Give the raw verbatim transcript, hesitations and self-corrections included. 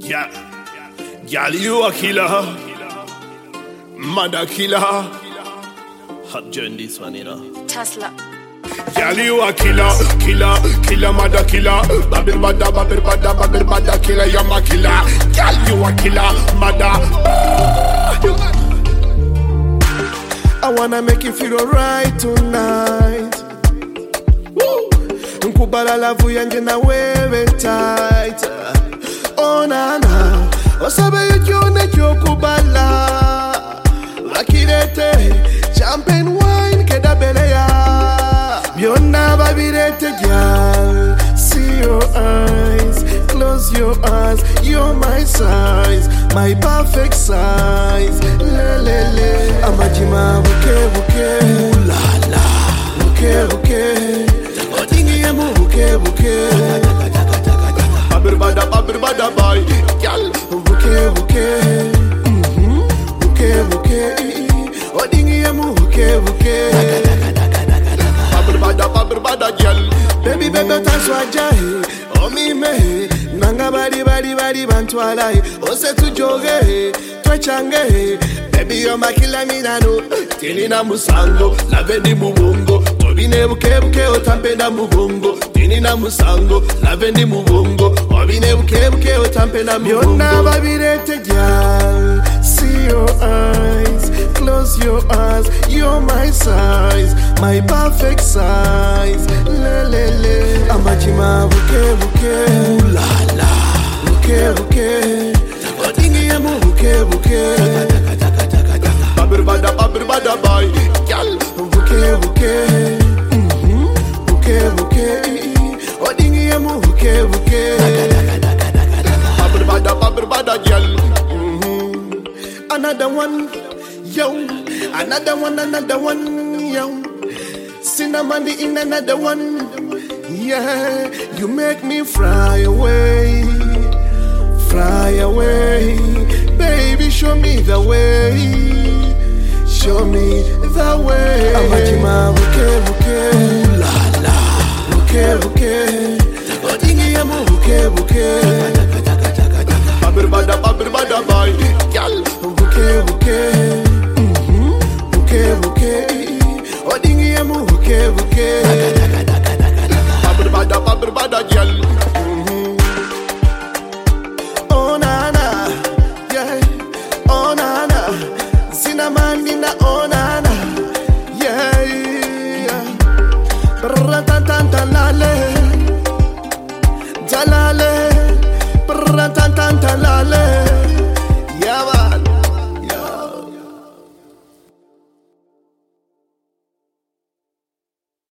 Yeah, girl, you a killer, mother killer. Hot join this one, you know. Tesla. Girl, you a killer, killer, killer, mother killer. Babir bada, babir bada, babir bada, killer, you're my killer. Girl, you a killer, mother. I wanna make you feel alright tonight. Woo! Nkubala lavu yanje na wewe tight. Oh na na, osabe yukyone kyokubala. Makirete, champagne wine kedabeleya. Byonna babirete girl. See your eyes, close your eyes. You're my size, my perfect size. Le le le, amajima buke buke. Ooh la la, buke buke. Odingi yamu buke buke. Babir bada babir bada boy, girl. Buke buke, mhm. Buke buke. Odingi yamu buke buke. Babir bada babir bada girl. Baby baby taswaja he, omi me he. Nanga bari bari bari bantwala he. Ose tujoge he, twechange he. Baby you're my killer me nano. Tini na musango, lave ni mubongo. Obine buke buke otampe na mubongo. Tini na musango, lave ni mubongo. Obine buke buke otampe na mubongo. Yona babirete girl. See your eyes, close your eyes. You're my size, my perfect size. Le le le, amajima buke buke. Ooh la la, buke buke. Odingi yamu buke buke. Babir bada babir bada boy, girl. Buke buke, mhm. Buke buke. Odingi yamu buke buke. Babir bada babir bada girl. Another one, yo. Another one, another one, yo. Cinnamon in another one. Yeah, you make me fly away, fly away. Baby, show me the way, show me the way. Amajima buke buke. Ooh la la, buke buke. Odingi yamu buke buke.